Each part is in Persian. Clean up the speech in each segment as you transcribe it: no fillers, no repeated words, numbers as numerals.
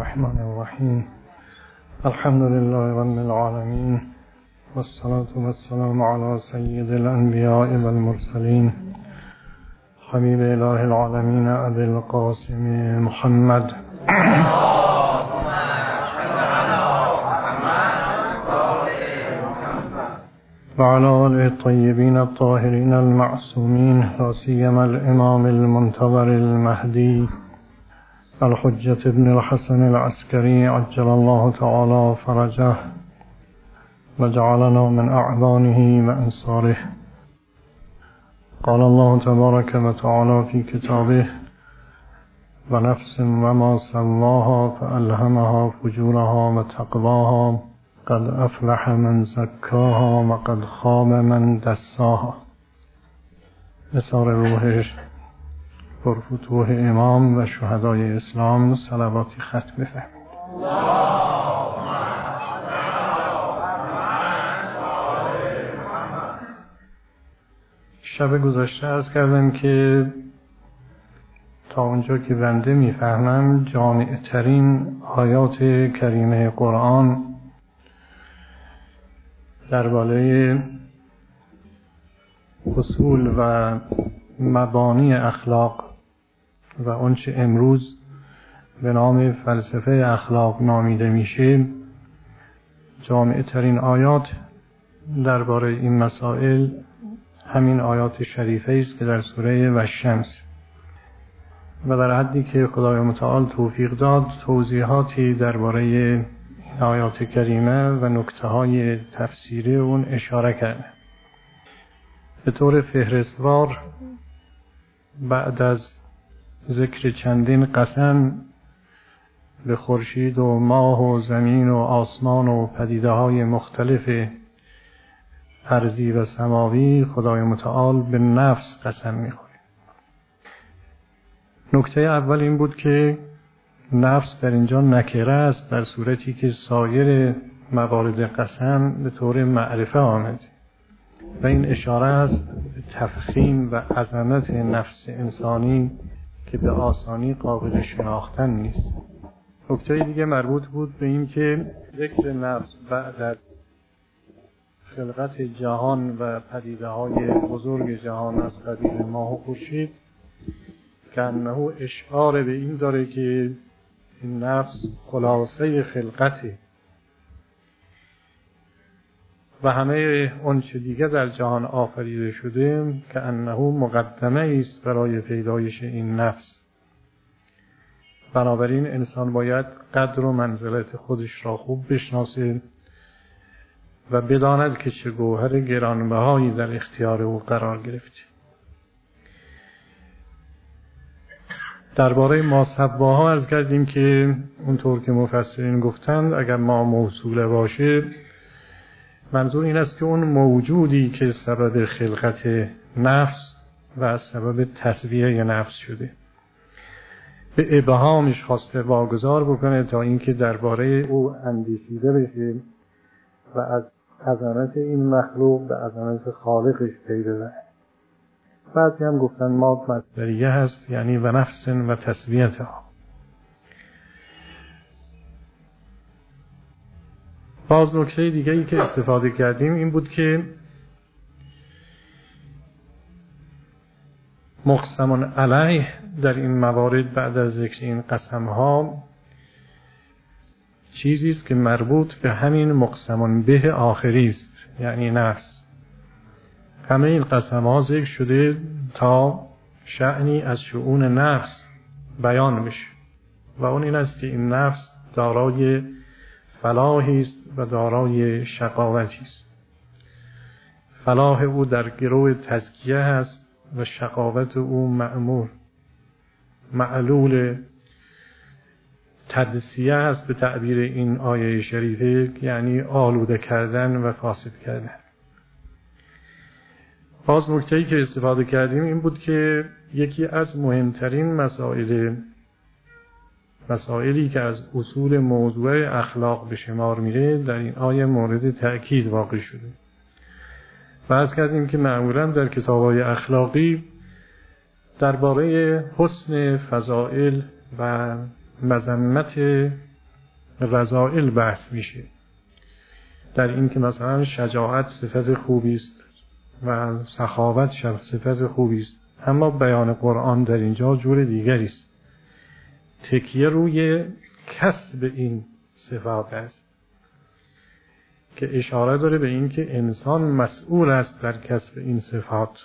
الرحمن الرحیم. الحمد لله رب العالمین والصلاة والسلام علی سید الانبیاء والمرسلین حبیب اله العالمین ابی القاسم محمد وعلى آله الطيبين الطاهرين المعصومين لا سيما الإمام المنتظر المهدي الحجة ابن الحسن العسكري عجل الله تعالى فرجه وجعلنا من أعوانه وأنصاره. قال الله تبارك وتعالى في كتابه: ونفس وما سواها فألهمها فجورها وتقواها قد افلح من زکاها و قد خاب من دساها. نثار روح پرفتوح امام و شهدای اسلام صلواتی ختم بفرمایید. شب گذشته عرض کردم که تا اونجا که بنده میفهمم جامع ترین آیات کریمه قرآن درباره اصول و مبانی اخلاق و آنچه امروز به نام فلسفه اخلاق نامیده میشه، جامع ترین آیات درباره این مسائل همین آیات شریفه است که در سوره والشمس و در حدی که خدای متعال توفیق داد توضیحاتی درباره آیات کریمه و نکته‌های تفسیری اون اشاره کرده. به طور فهرستوار بعد از ذکر چندین قسم به خورشید و ماه و زمین و آسمان و پدیده‌های مختلف ارضی و سماوی، خدای متعال به نفس قسم می‌خوره. نکته اول این بود که نفس در اینجا نکره است، در صورتی که سایر موارد قسم به طور معرفه آمد و این اشاره است به تفخیم و عظمت نفس انسانی که به آسانی قابل شناختن نیست. نکته دیگه مربوط بود به این که ذکر نفس بعد از خلقت جهان و پدیده‌های بزرگ جهان از قبیل ماه و خورشید که انه اشاره به این داره که این نفس خلاصه خلقته و همه اون چه دیگه در جهان آفریده شده که انه مقدمه است برای پیدایش این نفس. بنابراین انسان باید قدر و منزلت خودش را خوب بشناسه و بداند که چه گوهر گرانبهایی در اختیار او قرار گرفته. درباره ما سواها عرض کردیم که اونطور که مفسرین گفتند اگر ما موصوله باشه منظور این است که اون موجودی که سبب خلقت نفس و سبب تسویه نفس شده به ابهامش خواسته واگذار بکنه تا اینکه درباره او اندیشیده بشه و از عظمت این مخلوق به عظمت خالقش پی ببره. بعضی هم گفتن ما مصدریه هست، یعنی و نفس و تسویتها. باز نکته دیگه‌ای که استفاده کردیم این بود که مقسم علیه در این موارد بعد از ذکر این قسم‌ها چیزی است که مربوط به همین مقسم به آخری است، یعنی نفس. همه این قسم‌ها ذکر شده تا شأنی از شؤون نفس بیان بشه و اون این است که این نفس دارای فلاحی است و دارای شقاوتی است. فلاح او در گرو تزکیه است و شقاوت او مأمور معلول تدسیه است به تعبیر این آیه شریفه، یعنی آلوده کردن و فاسد کردن. باز نکته‌ای که استفاده کردیم این بود که یکی از مهمترین مسائلی که از اصول موضوع اخلاق به شمار میره در این آیه مورد تأکید واقع شده. بحث کردیم که معمولاً در کتاب‌های اخلاقی درباره حسن فضائل و مذمت رذائل بحث میشه، در این که مثلا شجاعت صفت خوبی است و سخاوت صفت خوبی است، اما بیان قرآن در اینجا جور دیگری است. تکیه روی کسب این صفات است که اشاره داره به این که انسان مسئول است در کسب این صفات.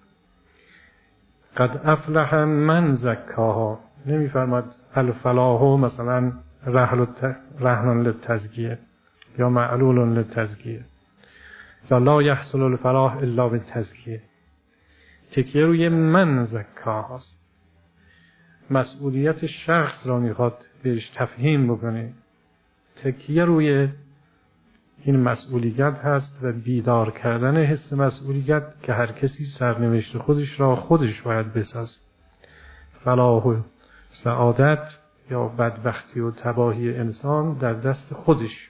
قد افلح من زکاها، نمی‌فرماد الفلاح مثلا رهن للتزکیه یا معلول للتزکیه یا لا یحصل الفلاح الا بالتزکیه. تکیه روی من زکاهاست، مسئولیت شخص را میخواد بهش تفهیم بکنه. تکیه روی این مسئولیت هست و بیدار کردن حس مسئولیت که هر کسی سرنوشت خودش را خودش باید بسازه. فلاح و سعادت یا بدبختی و تباهی انسان در دست خودش.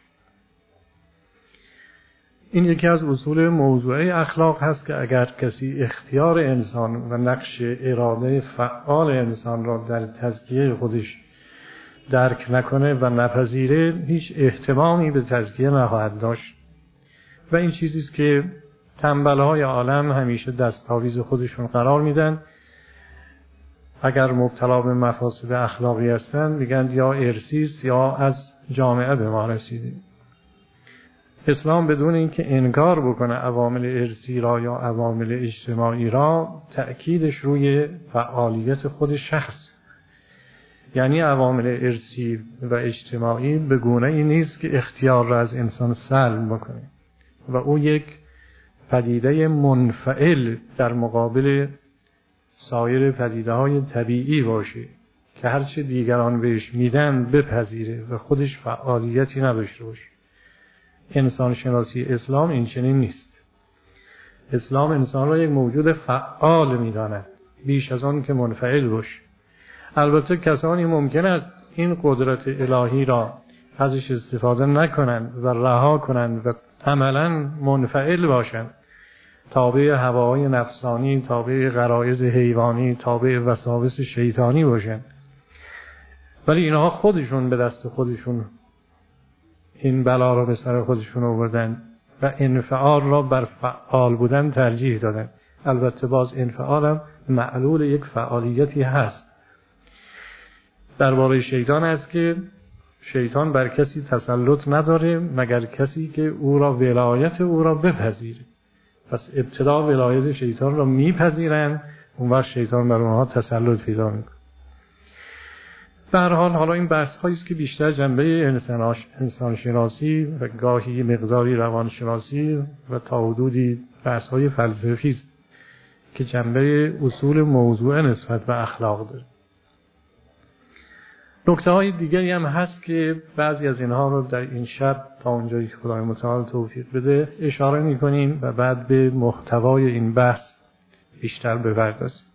این یکی از اصول موضوعی اخلاق هست که اگر کسی اختیار انسان و نقش اراده فعال انسان را در تزکیه خودش درک نکنه و نپذیره، هیچ اهتمامی به تزکیه نخواهد داشت. و این چیزیست که تنبل‌های عالم همیشه دستاویز خودشون قرار میدن. اگر مبتلا به مفاسد اخلاقی هستن میگن یا ارثیست یا از جامعه به ما رسیده. اسلام بدون اینکه انکار بکنه عوامل ارثی را یا عوامل اجتماعی را، تأکیدش روی فعالیت خود شخص. یعنی عوامل ارثی و اجتماعی به گونه‌ای نیست که اختیار را از انسان سلب بکنه و او یک پدیده منفعل در مقابل سایر پدیده‌های طبیعی باشه که هرچه دیگران بهش میدن بپذیره و خودش فعالیتی نداشته باشه. انسان شناسی اسلام این چنین نیست. اسلام انسان را یک موجود فعال می‌داند بیش از آن که منفعل باشه. البته کسانی ممکن است این قدرت الهی را ازش استفاده نکنند و رها کنند و عملاً منفعل باشند، تابع هواهای نفسانی، تابع غرایز حیوانی، تابع وساوس شیطانی باشند. ولی اینها خودشون به دست خودشون این بلا را به سر خودشون آوردن و انفعال را بر فعال بودن ترجیح دادن. البته باز انفعال هم معلول یک فعالیتی هست. درباره شیطان است که شیطان بر کسی تسلط نداره مگر کسی که او را ولایت او را بپذیره. پس ابتدا ولایت شیطان را میپذیرن، اون وقت شیطان بر اونها تسلط پیدا میکنه. در حال حالا این بحث هایی است که بیشتر جنبه انسان شناسی و گاهی مقداری روان شناسی و تا حدودی بحث های فلسفی است که جنبه اصول موضوع نسبت به اخلاق داره. نکته های دیگری هم هست که بعضی از اینها رو در این شب تا اونجایی که خدای متعال توفیق بده اشاره می‌کنیم و بعد به محتوای این بحث بیشتر بپردازیم.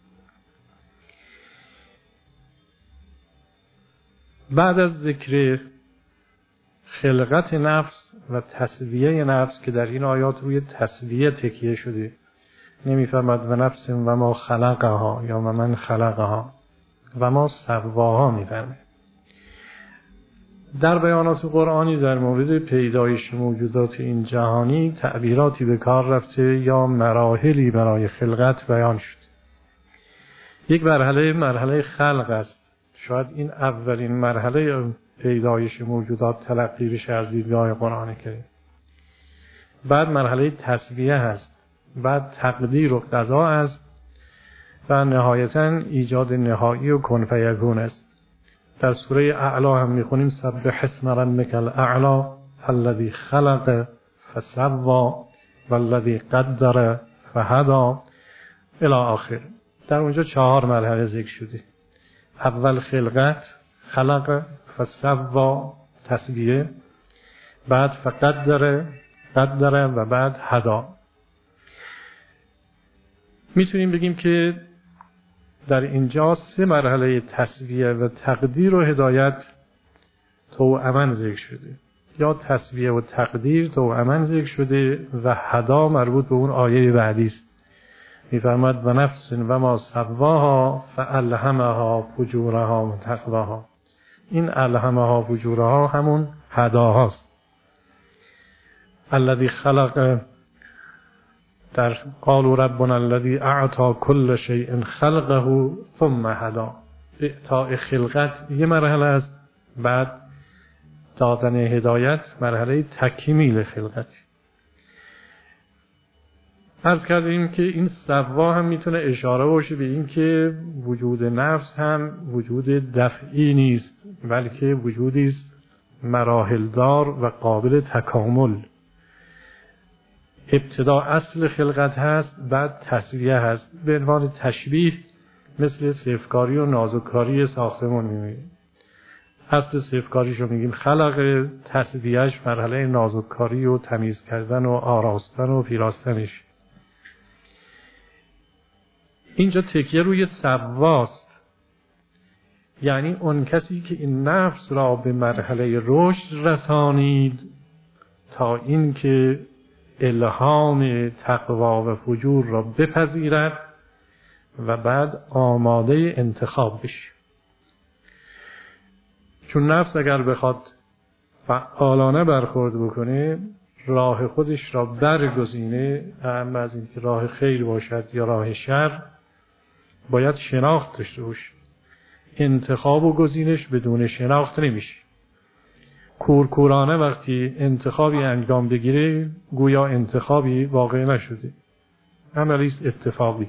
بعد از ذکر خلقت نفس و تسویه نفس که در این آیات روی تسویه تکیه شده، نمی‌فرماد و نفس و ما خلقها یا و من خلقها و ما سواها می‌فرماد. در بیانات قرآنی در مورد پیدایش موجودات این جهانی تعبیراتی به کار رفته یا مراحلی برای خلقت بیان شد. یک مرحله خلق است. شاید این اولین مرحله پیدایش موجودات تلقی بشه از دیدگاه قرآن کریم. بعد مرحله تسویه هست، بعد تقدیر و قضا است و نهایتاً ایجاد نهایی و کن فیکون است. در سوره اعلی هم میخونیم سبح اسم ربک الاعلی الذی خلق فسوی والذی قدر فهدی الی آخر. در اونجا 4 مرحله ذکر شده. اول خلقت، خلق، فسوی تسویه، بعد فقدر قدر و بعد هدا. میتونیم بگیم که در اینجا 3 مرحله تسویه و تقدیر و هدایت توأماً ذکر شده، یا تسویه و تقدیر توأماً ذکر شده و هدا مربوط به اون آیه بعدی است. می‌فرماد و نفس و ما سواها فالهمها فجورها و تقواها. این الهمها فجورها همون هداهاست. الذی خلق، در قالوا ربنا الذی اعطى كل شیء خلقه ثم هدا. اعطاء خلقت یه مرحله است، بعد دادن هدایت مرحله تکمیل خلقت. عرض کردیم که این سوا هم میتونه اشاره باشه به این که وجود نفس هم وجود دفعی نیست، بلکه وجودی است مراحلدار و قابل تکامل. ابتدا اصل خلقت هست، بعد تصویه هست. به عنوان تشبیه مثل صفکاری و نازککاری ساختمون می‌بینیم. اصل صفکاریشو میگیم خلق، تصویهش مرحله نازککاری و تمیز کردن و آراستن و پیراستنش. اینجا تکیه روی سواست، یعنی اون کسی که این نفس را به مرحله رشد رسانید تا این که الهام تقوا و فجور را بپذیرد و بعد آماده انتخاب بشه. چون نفس اگر بخواد فعالانه برخورد بکنه، راه خودش را برگزینه، اهم از این که راه خیر باشد یا راه شر، باید شناخت داشته باشه. انتخاب و گزینش بدون شناخت نمیشه. کورکورانه وقتی انتخابی انجام بگیره، گویا انتخابی واقع نشده، عملی است اتفاقی.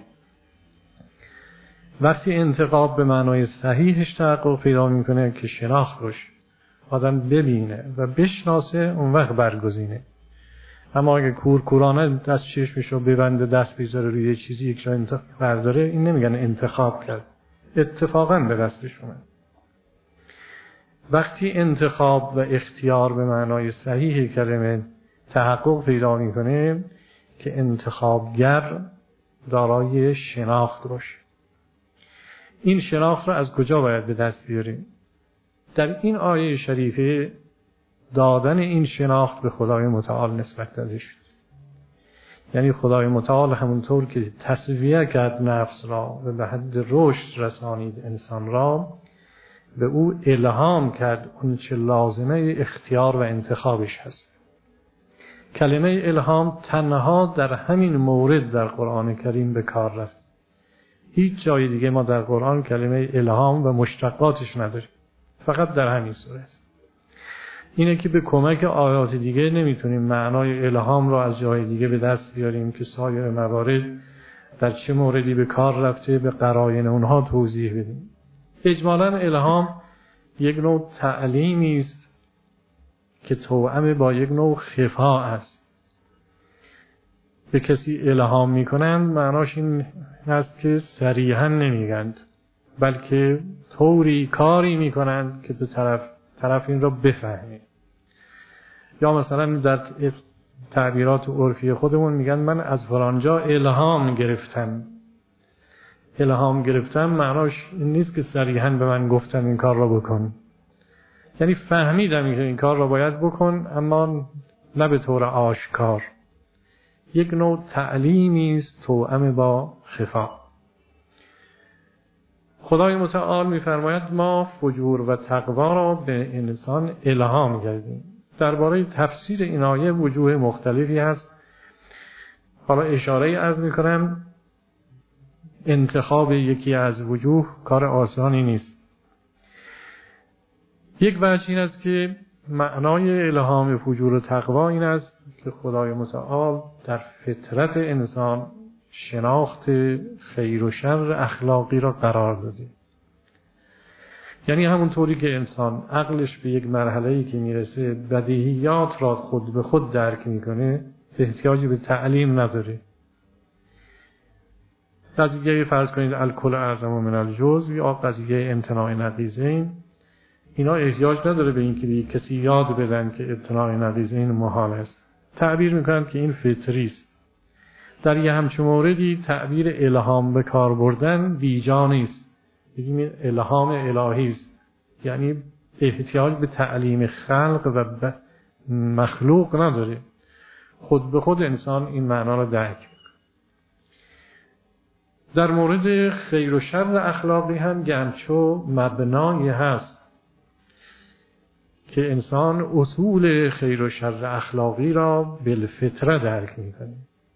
وقتی انتخاب به معنای صحیحش تحقق پیدا میکنه که شناخت باشه، آدم ببینه و بشناسه، اون وقت برگزینه. اما اگه کورکورانه دست چشمشو ببنده، دست بیزاره روی یه چیزی یک جا برداره، این نمیگن انتخاب کرد، اتفاقاً به دستش اومد. وقتی انتخاب و اختیار به معنای صحیح کلمه تحقق پیدا میکنه که انتخابگر دارای شناخت باشه. این شناخت را از کجا باید به دست بیاریم؟ در این آیه شریفه دادن این شناخت به خدای متعال نسبت داده شد. یعنی خدای متعال همونطور که تسویه کرد نفس را و به حد رشد رسانید انسان را، به او الهام کرد اون چه لازمه اختیار و انتخابش هست. کلمه الهام تنها در همین مورد در قرآن کریم به کار رفت. هیچ جای دیگه ما در قرآن کلمه الهام و مشتقاتش نداریم، فقط در همین سوره است. اینه که به کمک آیات دیگه نمیتونیم معنای الهام را از جای دیگه به دست بیاریم که سایر موارد در چه موردی به کار رفته به قرائن اونها توضیح بدیم. اجمالاً الهام یک نوع تعلیمی است که توأم با یک نوع خفا است. به کسی الهام میکنند معناش این است که صریحاً نمیگند، بلکه طوری کاری میکنند که به طرف این را بفهمه. یا مثلا در تعبیرات عرفی خودمون میگن من از فلانجا الهام گرفتم. الهام گرفتم معناش این نیست که صریحاً به من گفتن این کار را بکن، یعنی فهمیدم که این کار را باید بکن، اما نه به طور آشکار. یک نوع تعلیمی است توأم با خفا. خدای متعال می‌فرماید ما فجور و تقوا را به انسان الهام کردیم. درباره تفسیر این آیه وجوه مختلفی هست. حالا اشاره از می‌کنم، انتخاب یکی از وجوه کار آسانی نیست. یک وجه این است که معنای الهام فجور و تقوا این است که خدای متعال در فطرت انسان شناخت خیر و شر اخلاقی را قرار داده. یعنی همونطوری که انسان عقلش به یک مرحله‌ای که میرسه بدیهیات را خود به خود درک میکنه، احتیاجی به تعلیم نداره. قضیه فرض کنید الکل اعظم من الجزء یا قضیه امتناع نقیضین، اینا احتیاج نداره به اینکه به کسی یاد بدن که امتناع نقیضین محال است. تعبیر میکنند که این فطری است. در یه همچون موردی تعبیر الهام به کار بردن بیجا نیست. بگیم این الهام الهی است، یعنی احتیاج به تعلیم خلق و مخلوق نداره. خود به خود انسان این معنا را درک می‌کنه. در مورد خیر و شر اخلاقی هم گنچو مبنایی هست که انسان اصول خیر و شر اخلاقی را بالفطره درک میکنه.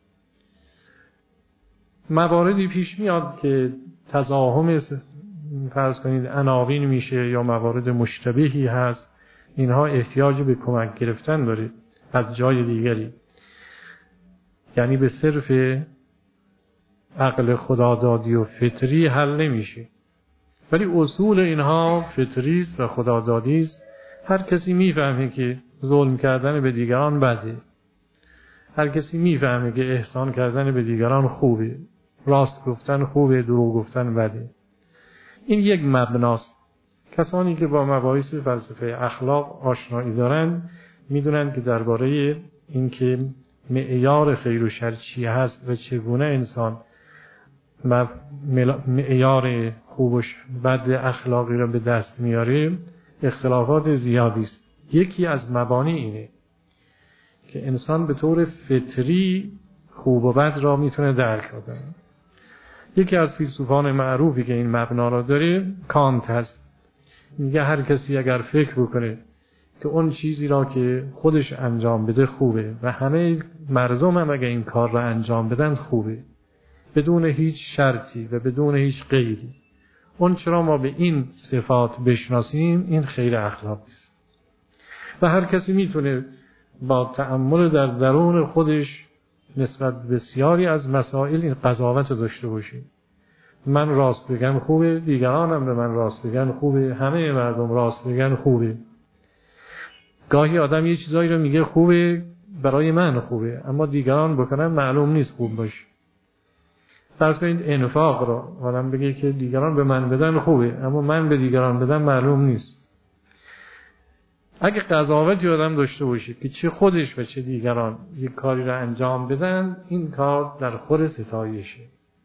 مواردی پیش میاد که تزاحم فرض کنید عناوین میشه یا موارد مشتبهی هست، اینها احتیاج به کمک گرفتن داره از جای دیگری، یعنی به صرف عقل خدادادی و فطری حل نمیشه، ولی اصول اینها فطری است و خدادادی است. هر کسی میفهمه که ظلم کردن به دیگران بده، هر کسی میفهمه که احسان کردن به دیگران خوبه، راست گفتن خوبه، دروغ گفتن بده. این یک مبناست. کسانی که با مباحث فلسفه اخلاق آشنایی دارند میدونند که درباره اینکه معیار خیر و شر چی هست و چگونه انسان معیار خوب و بد اخلاقی را به دست میاره اختلافات زیادی است. یکی از مبانی اینه که انسان به طور فطری خوب و بد را میتونه درک کنه. یکی از فیلسوفان معروفی که این مبنا را داره کانت هست. میگه هر کسی اگر فکر بکنه که اون چیزی را که خودش انجام بده خوبه و همه مردم هم اگر این کار را انجام بدن خوبه، بدون هیچ شرطی و بدون هیچ قیدی، اون چرا ما به این صفات بشناسیم، این خیر اخلاقی است. و هر کسی میتونه با تأمل در درون خودش نسبت بسیاری از مسائل این قضاوت داشته باشه. من راست بگم خوبه، دیگرانم به من راست بگن خوبه، همه مردم راست بگن خوبه. گاهی آدم یه چیزایی رو میگه خوبه برای من خوبه، اما دیگران بکنن معلوم نیست خوب باشه. فرض کنید انفاق رو آدم بگه که دیگران به من بدن خوبه، اما من به دیگران بدن معلوم نیست. اگه قضاوتی آدم داشته باشه که چه خودش و چه دیگران یک کاری را انجام بدن، این کار در خور ستایشه.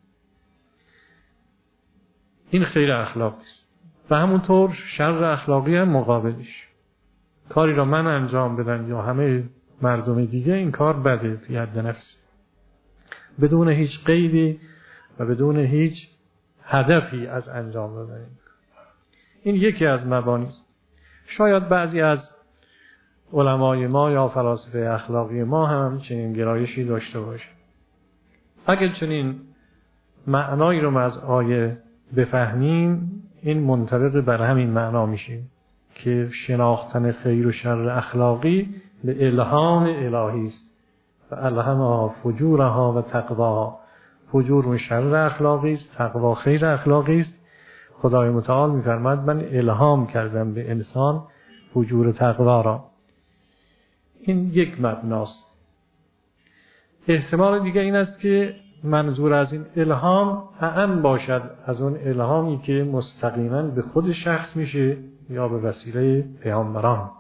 این خیر اخلاقی است. و همونطور شر اخلاقی هم مقابلش. کاری را من انجام بدن یا همه مردم دیگه، این کار بده فی حد نفس، بدون هیچ قیدی و بدون هیچ هدفی از انجام دادن. این یکی از مبانی است. شاید بعضی از علمای ما یا فلاسفه اخلاقی ما هم چنین گرایشی داشته باشه. اگر چنین معنایی رو از آیه بفهمیم، این منطبق بر همین معنا میشه که شناختن خیر و شر اخلاقی به الهام الهی است و الهمها فجورها و تقواها. فجور و شر اخلاقی است، تقوا خیر اخلاقی است. خدای متعال می‌فرماید من الهام کردم به انسان فجور و تقوا را. این یک مبناست. احتمال دیگه این است که منظور از این الهام اعم باشد از اون الهامی که مستقیما به خود شخص میشه یا به وسیله پیامبران.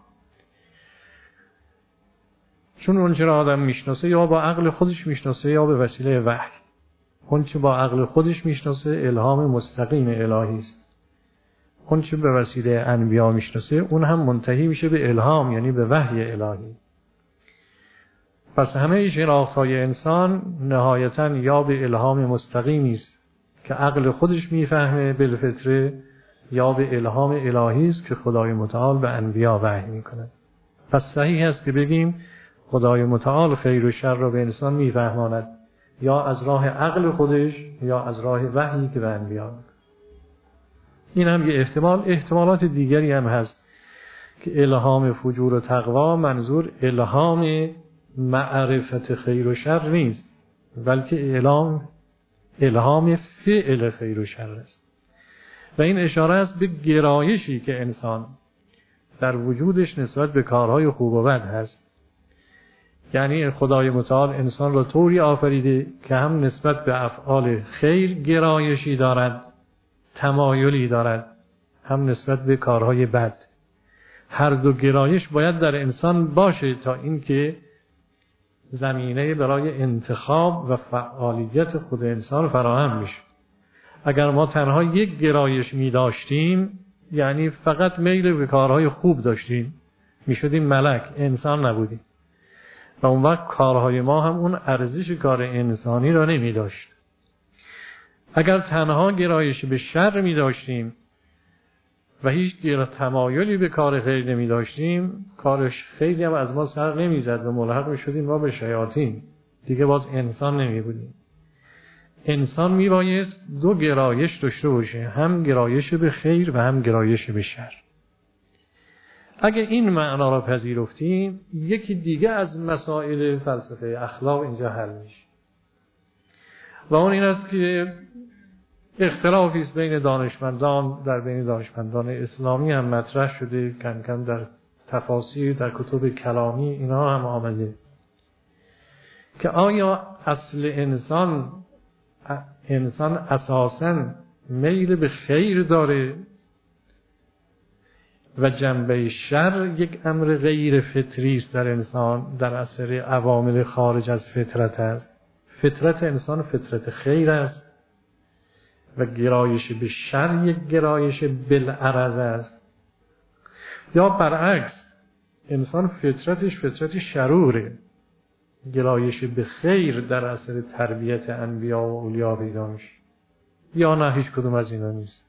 چون اون چه را آدم میشناسه یا با عقل خودش میشناسه یا به وسیله وحی. اون چه با عقل خودش میشناسه الهام مستقیم الهی است. اون چه به وسیله انبیا میشناسه اون هم منتهی میشه به الهام، یعنی به وحی الهی. پس همه شناخت‌های انسان نهایتاً یا به الهام مستقیمی است که عقل خودش میفهمه بالفطره، یا به الهام الهی است که خدای متعال به انبیا وحی میکنه. پس صحیح است که بگیم خدای متعال خیر و شر را به انسان میفهماند، یا از راه عقل خودش یا از راه وحی که به انبیا میکنه. این هم یه احتمالات دیگری هم هست که الهام فجور و تقوا منظور الهام معرفت خیر و شر نیست، بلکه الهام فعل خیر و شر است. و این اشاره است به گرایشی که انسان در وجودش نسبت به کارهای خوب و بد هست. یعنی خدای متعال انسان را طوری آفریده که هم نسبت به افعال خیر گرایشی دارد، تمایلی دارد، هم نسبت به کارهای بد. هر دو گرایش باید در انسان باشه تا اینکه زمینه برای انتخاب و فعالیت خود انسان فراهم میشه. اگر ما تنها یک گرایش می داشتیم، یعنی فقط میل به کارهای خوب داشتیم، می شدیم ملک، انسان نبودیم و اون وقت کارهای ما هم اون ارزش کار انسانی را نمی داشت. اگر تنها گرایش به شر می داشتیم و هیچ تمایلی به کار خیر نمی داشتیم، کارش خیلی هم از ما سر نمی زد و ملحق می شدیم ما به شیاطین. دیگه باز انسان نمی بودیم. انسان می بایست دو گرایش داشته باشه، هم گرایش به خیر و هم گرایش به شر. اگه این معنا را پذیرفتیم، یکی دیگه از مسائل فلسفه اخلاق اینجا حل میشه. و اون این است که اختلافی است بین دانشمندان، در بین دانشمندان اسلامی هم مطرح شده، کم کم در تفاسیر، در کتب کلامی اینا هم آمده که آیا اصل انسان اساساً میل به خیر داره و جنبه شر یک امر غیر فطری است در انسان، در اثر عوامل خارج از فطرت است. فطرت انسان فطرت خیر است و گرایش به شر یک گرایش بالعرض است، یا برعکس انسان فطرتش فطرت شروره، گرایش به خیر در اثر تربیت انبیا و اولیا پیدا میشه، یا نه هیچ کدوم از اینا نیست.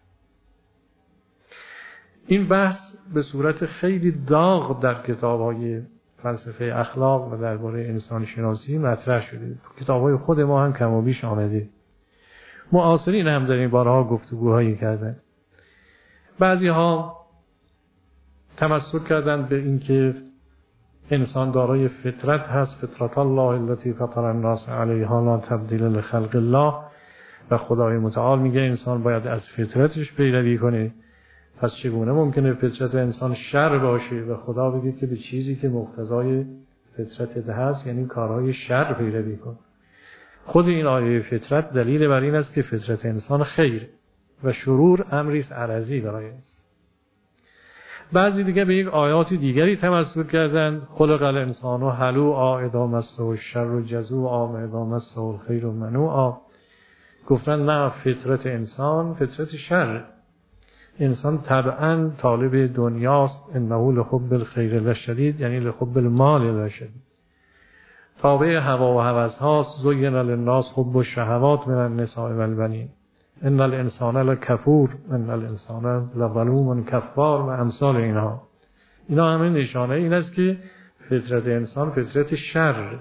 این بحث به صورت خیلی داغ در کتاب‌های فلسفه اخلاق و درباره انسان شناسی مطرح شده. تو کتاب‌های خود ما هم کم و بیش آمده. معاصرین هم در این بارها گفتگوهایی کردن. بعضی‌ها تمسک کردن به اینکه انسان دارای فطرت هست، فطرت الله التي فطر الناس علیها لا تبدیل لخلق الله، و خدای متعال میگه انسان باید از فطرتش پیروی کنه. پس چگونه ممکنه فطرت انسان شر باشه و خدا بگه که به چیزی که مقتضای فطرت هست یعنی کارهای شر پیروی کن؟ خود این آیه فطرت دلیل بر این است که فطرت انسان خیر و شرور امری است عرضی برای انسان. بعضی دیگه به یک آیات دیگری تمسک کردند، خلق الانسان هلوعا اذا مسه الشر جزوعا و اذا مسه الخیر منوعا. گفتن نه، فطرت انسان فطرت شر، انسان طبعاً طالب دنیاست، انه لحب الخیر لشدید، یعنی لحب المال لشدید، تابع هوا و هوس هاست. زین للناس حب الشهوات من النساء والبنین ان الانسان لکفور ان الانسان لظلوم کفار و امثال اینها. اینا همه نشانه این است که فطرت انسان فطرت شر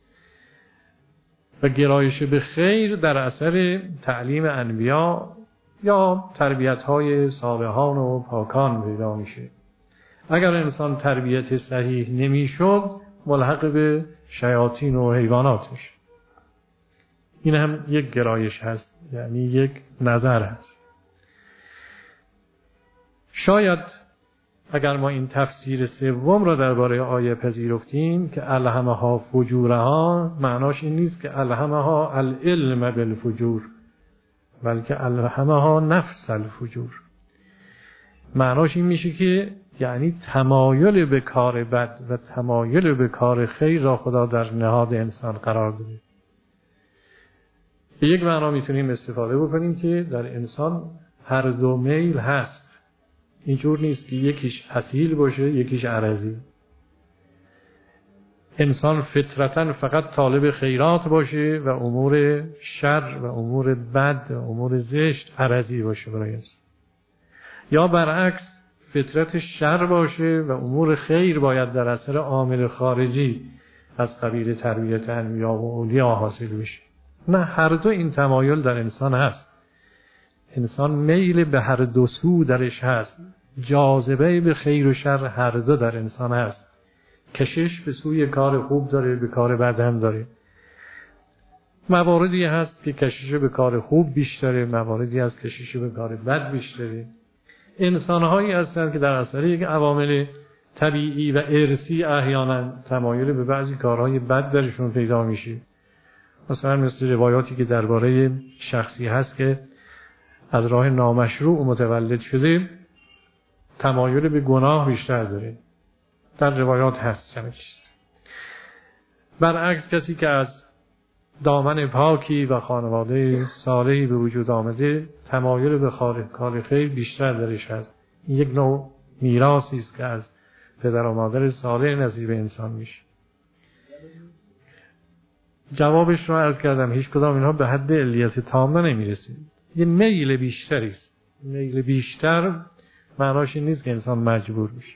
و گرایش به خیر در اثر تعلیم انبیا یا تربیت‌های صالحان و پاکان پیدا میشه. اگر انسان تربیت صحیح نمیشد، ملحق به شیاطین و حیوانات میشه. این هم یک گرایش هست، یعنی یک نظر هست. شاید اگر ما این تفسیر سوم را درباره آیه پذیرفتیم که الهمها فجورها، معناش این نیست که الهمها العلم بالفجور، بلکه الهمها نفس الفجور. معناش این میشه که یعنی تمایل به کار بد و تمایل به کار خیر را خدا در نهاد انسان قرار داده. به یک معنا میتونیم استفاده بکنیم که در انسان هر دو میل هست. اینجور نیست که یکیش اصیل باشه یکیش عرضی. انسان فطرتاً فقط طالب خیرات باشه و امور شر و امور بد و امور زشت عرضی باشه برای انسان، یا برعکس فطرت شر باشه و امور خیر باید در اثر عامل خارجی از قبیل تربیت انبیا و اولیا حاصل بشه. نه، هر دو این تمایل در انسان هست. انسان میل به هر دو سو درش هست، جاذبه به خیر و شر هر دو در انسان هست. کشش به سوی کار خوب داره، به کار بد هم داره. مواردی هست که کشش به کار خوب بیشتره، مواردی هست کشش به کار بد بیشتره. انسان‌هایی هستند که در اثر یک عوامل طبیعی و ارثی احیانا تمایل به بعضی کارهای بد درشون پیدا میشه. مثلا مثل روایاتی که درباره شخصی هست که از راه نامشروع متولد شده، تمایل به گناه بیشتر داره. در روایات هست چنانچه. برعکس کسی که از دامن پاکی و خانواده صالحی به وجود آمده، تمایل به کار خیر بیشتر درش هست. این یک نوع میراثی است که از پدر و مادر صالح نصیب انسان میشه. جوابش رو عرض کردم، هیچ کدام اینها به حد علیت تامه نمیرسید. یه میل بیشتری است. میل بیشتر معناش این نیست که انسان مجبور بشه.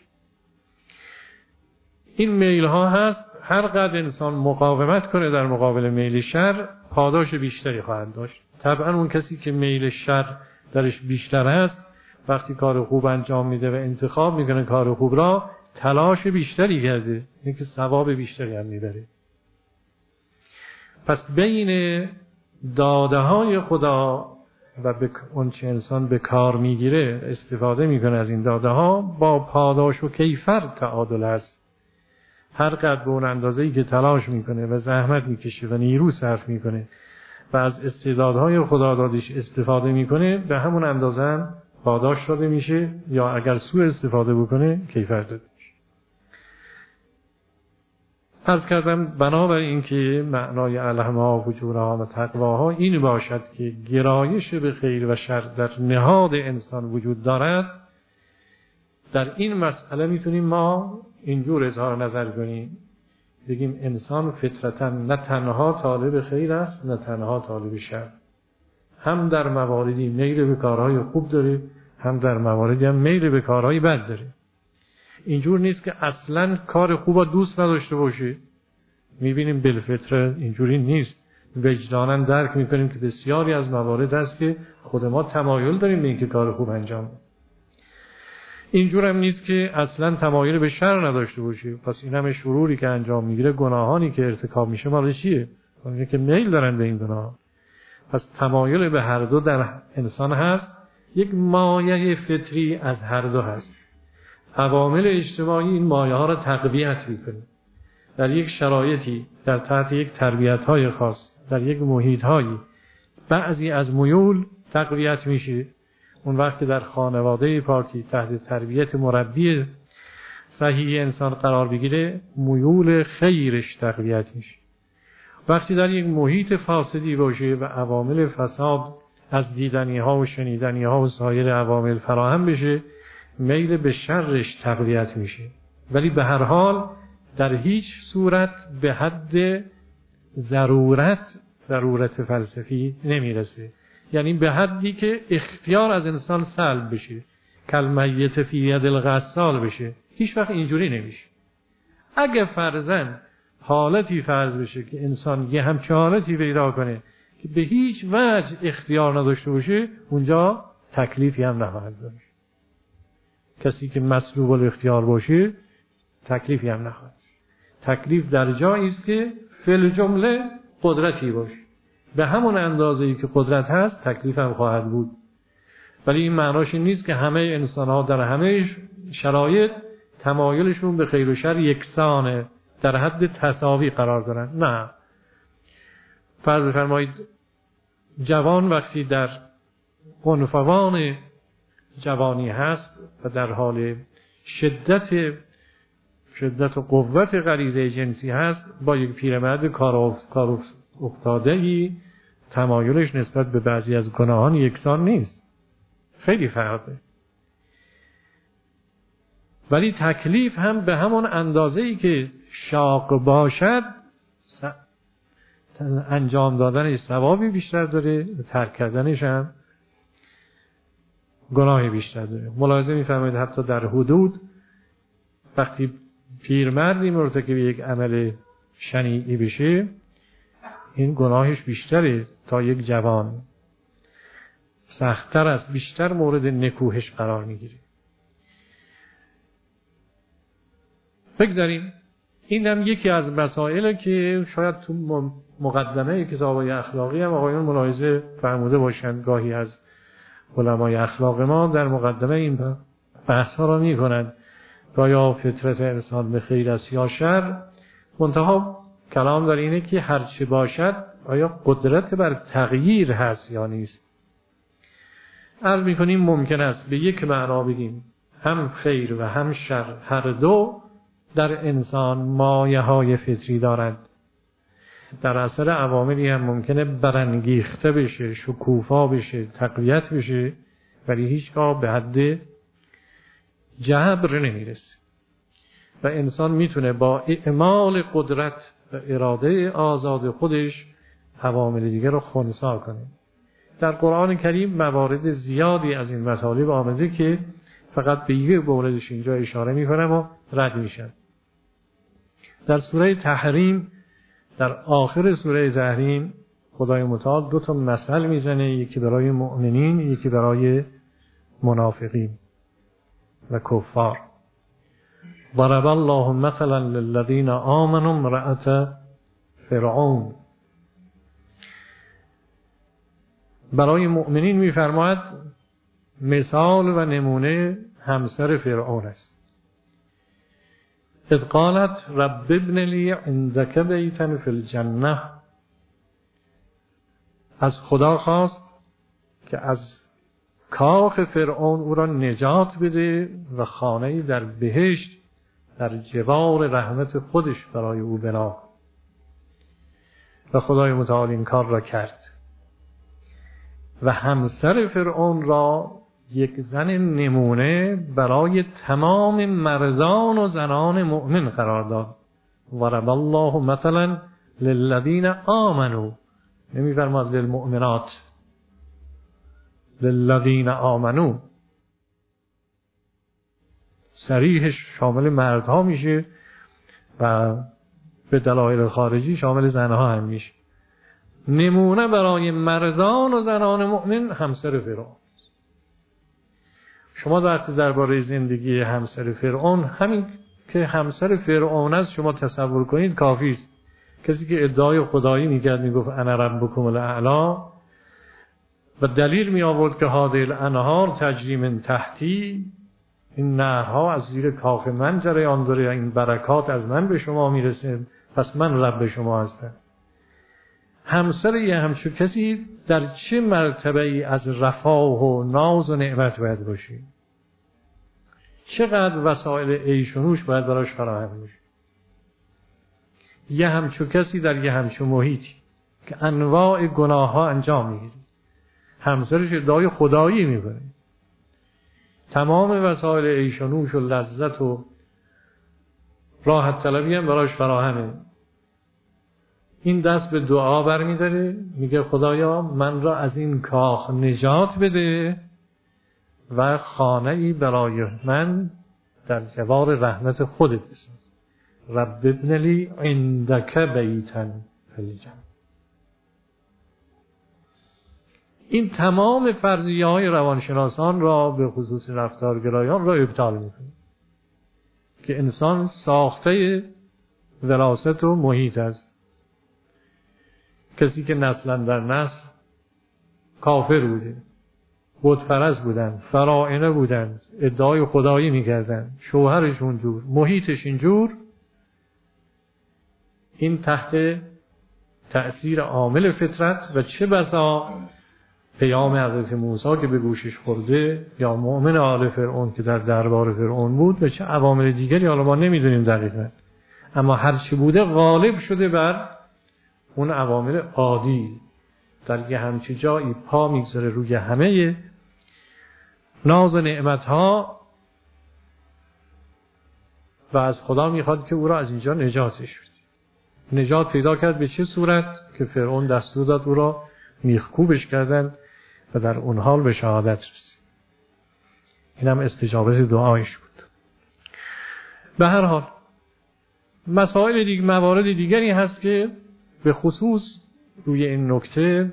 این میل ها هست، هر قدر انسان مقاومت کنه در مقابل میل شر پاداش بیشتری خواهد داشت. طبعا اون کسی که میل شر درش بیشتر هست وقتی کار خوب انجام میده و انتخاب میکنه کار خوب را، تلاش بیشتری کرده، اینکه ثواب بیشتری هم میبره. پس بین داده های خدا و اون چه انسان به کار میگیره استفاده میکنه از این داده ها با پاداش و کیفر تعادل است. هر قدر به اون اندازه‌ای که تلاش میکنه و زحمت میکشه و نیرو صرف میکنه و از استعدادهای خدا دادش استفاده میکنه، به همون اندازه پاداش داده میشه، یا اگر سوء استفاده بکنه کیفر داده میشه. عرض کردم بنابر اینکه معنای الهما و فجورها و تقواها این باشد که گرایش به خیر و شر در نهاد انسان وجود دارد، در این مسئله میتونیم ما اینجور اظهار نظر کنیم، بگیم انسان فطرتا نه تنها طالب خیر است نه تنها طالب شر، هم در مواردی میل به کارهای خوب داره، هم در مواردی هم میل به کارهای بد داره. اینجور نیست که اصلا کار خوب را دوست نداشته باشه. میبینیم بالفطره اینجوری نیست. وجداناً درک میکنیم که بسیاری از موارد هست که خود ما تمایل داریم به اینکه کار خوب انجام بدیم. اینجور هم نیست که اصلا تمایل به شر نداشته باشه. پس این همه شروری که انجام میگیره، گناهانی که ارتکاب میشه، مال چیه؟ اینه که میل دارن به این گناه. پس تمایل به هر دو در انسان هست، یک مایه فطری از هر دو هست. عوامل اجتماعی این مایه ها را تقویت میکنه. در یک شرایطی، در تحت یک تربیت‌های خاص، در یک محیط‌هایی بعضی از میول تقویت میشه. اون وقت که در خانواده پاکی تحت تربیت مربی صحیح انسان قرار بگیره، میول خیرش تقویت میشه. وقتی در یک محیط فاسدی باشه و عوامل فساد از دیدنی‌ها و شنیدنی‌ها و سایر عوامل فراهم بشه، میل به شرش تقویت میشه. ولی به هر حال در هیچ صورت به حد ضرورت فلسفی نمیرسه. یعنی به حدی که اختیار از انسان سلب بشه، کالمیت فی ید الغسال بشه. هیچ وقت اینجوری نمیشه. اگه فرضاً حالتی فرض بشه که انسان یه همچین حالتی پیدا کنه که به هیچ وجه اختیار نداشته باشه، اونجا تکلیفی هم نخواهد داشت. کسی که مسلوب الاختیار باشه تکلیفی هم نخواهد. تکلیف در جایی است که فی الجمله قدرتی باشه. به همون اندازه‌ای که قدرت هست تکلیف هم خواهد بود. ولی این معناش این نیست که همه انسان‌ها در همه شرایط تمایلشون به خیر و شر یکسانه، در حد تساوی قرار دارن. نه. فرض بفرمایید جوان وقتی در عنفوان جوانی هست و در حال شدت و قوت غریزه جنسی هست، با یک پیرمرد کار افتاده‌ای تمایلش نسبت به بعضی از گناهان یکسان نیست، خیلی فرقه. ولی تکلیف هم به همون اندازه‌ای که شاق باشد انجام دادنش ثوابی بیشتر داره و ترک کردنش هم گناهی بیشتر داره. ملاحظه می‌فرمایید حتی در حدود وقتی پیرمردی مرتکب یک عمل شنیعی بشه، این گناهش بیشتره تا یک جوان، سخت‌تر است، بیشتر مورد نکوهش قرار میگیره. بگذاریم این هم یکی از مسائله که شاید تو مقدمه کتاب‌های اخلاقی هم آقایان ملاحظه فرموده باشند، گاهی از علمای اخلاق ما در مقدمه این بحث‌ها را می‌کنند. یا فطرت انسان به خیر است یا شر، منتها کلام در اینه که هرچی باشد آیا قدرت بر تغییر هست یا نیست. عرض می‌کنیم ممکن است به یک معنا بگیم هم خیر و هم شر هر دو در انسان مایه‌های فطری دارند. در اثر عواملی هم ممکنه برانگیخته بشه، شکوفا بشه، تقویت بشه، ولی هیچگاه به حد جبر نمیرسه و انسان میتونه با اعمال قدرت و اراده آزاد خودش عوامل دیگر رو خنثی کنه. در قرآن کریم موارد زیادی از این مطالب آمده که فقط به یک موردش اینجا اشاره میکنم و رد میشن. در سوره تحریم، در آخر سوره تحریم خدای متعال 2 مثل میزنه، یکی برای مؤمنین، یکی برای منافقین و کفار. ضرب الله مثلا للذین آمنوا امرأة فرعون. برای مؤمنین میفرماید مثال و نمونه همسر فرعون است. اذ قالت رب ابن لی عندک بیتا فی الجنه. از خدا خواست که از کاخ فرعون او را نجات بده و خانه‌ای در بهشت در جوار رحمت خودش برای او بنا. و خدای متعال این کار را کرد و همسر فرعون را یک زن نمونه برای تمام مردان و زنان مؤمن قرار داد. ضرب الله مثلا للذین آمنوا، نمی‌فرماد للمؤمنات، للذین آمنوا، صریحش شامل مردها میشه و به دلایل خارجی شامل زنها هم میشه. نمونه برای مردان و زنان مؤمن همسر فرعون. شما وقتی درباره زندگی همسر فرعون، همین که همسر فرعون است شما تصور کنید کافی است. کسی که ادعای خدایی میکرد میگفت انا ربکم الاعلی و دلیل می آورد که هذه الانهار تجری من تحتی، این نهرها از زیر کاخ من جریان داره، این برکات از من به شما میرسه، پس من رب شما هستم. همسر یه همچون کسی در چه مرتبه ای از رفاه و ناز و نعمت باید باشی؟ چقدر وسایل عیش و نوش باید براش فراهم بشه؟ یه همچون کسی در یه همچون محیطی که انواع گناه ها انجام میگیره، همسرش ادعای خدایی میکنه، تمام وسایل عیش و نوش و لذت و راحت طلبی هم براش فراهمه. این دست به دعا برمی‌داره، میگه خدایا من را از این کاخ نجات بده و خانه‌ای برای من در جوار رحمت خودت بساز. رب ابن لی عندک بیتا فی الجنه. این تمام فرضیه‌های روانشناسان را به خصوص رفتارگرایان را ابطال می‌کنه که انسان ساخته وراثت و محیط است. کسی که نسلا در نسل کافر بوده، بتپرست بودن، فراعنه بودن، ادعای خدایی میکردن، شوهرش اونجور، محیطش اینجور، این تحت تأثیر عامل فطرت و چه بسا پیام حضرت موسی که به گوشش خورده یا مؤمن آل فرعون که در دربار فرعون بود و چه عوامل دیگری حالا ما نمیدونیم دقیقا، اما هر چی بوده غالب شده بر اون عوامل عادی. در یه همچی جایی پا میگذاره روی همه ناز و نعمتها و از خدا میخواد که او را از اینجا نجاتش بده. نجات پیدا کرد به چه صورت؟ که فرعون دستور داد او را میخکوبش کردن و در اون حال به شهادت رسید. این هم استجابت دعایش بود. به هر حال مسائل دیگه، موارد دیگری هست که به خصوص روی این نکته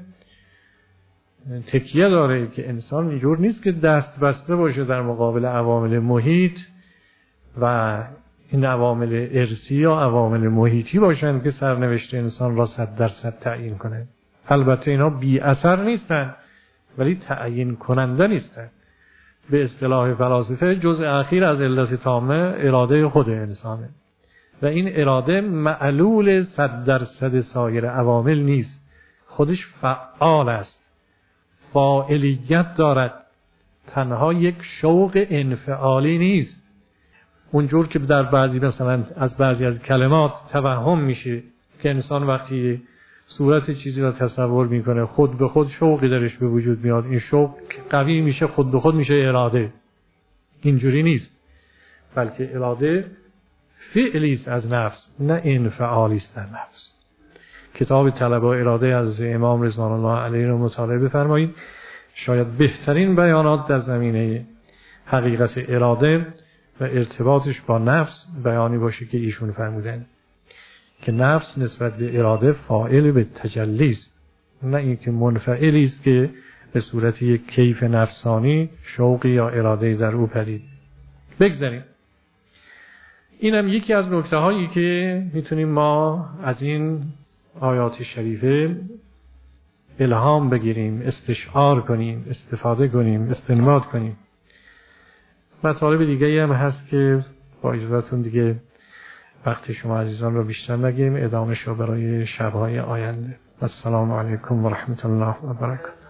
تکیه داره که انسان اینجور نیست که دست بسته باشه در مقابل عوامل محیط و این عوامل ارثی یا عوامل محیطی باشن که سرنوشت انسان را 100% تعیین کنه. البته اینا بی اثر نیستن ولی تعیین کننده نیستن. به اصطلاح فلاسفه جزء اخیر از علت تامه اراده خود انسانه و این اراده معلول 100% سایر عوامل نیست. خودش فعال است، فاعلیت دارد، تنها یک شوق انفعالی نیست. اونجور که در بعضی مثلا از بعضی از کلمات توهم میشه که انسان وقتی صورت چیزی را تصور میکنه خود به خود شوقی درش به وجود میاد، این شوق قوی میشه، خود به خود میشه اراده. اینجوری نیست، بلکه اراده فعلی است از نفس، نه انفعالی است در نفس. کتاب طلب و اراده از امام رضوان الله علیه رو مطالعه بفرمایید. شاید بهترین بیانات در زمینه حقیقت اراده و ارتباطش با نفس بیانی باشه که ایشون فرمودن که نفس نسبت به اراده فاعل به تجلی است، نه اینکه منفعلی است که به صورت یک کیف نفسانی شوقی یا اراده در او پدید. بگذاریم. اینم یکی از نکته هایی که میتونیم ما از این آیات شریفه الهام بگیریم، استشعار کنیم، استفاده کنیم، استنباط کنیم. مطالب دیگه هم هست که با اجازهتون دیگه وقت شما عزیزان رو بیشتر نگیریم، ادامه‌اش رو برای شب‌های آینده. السلام علیکم و رحمت الله و برکاته.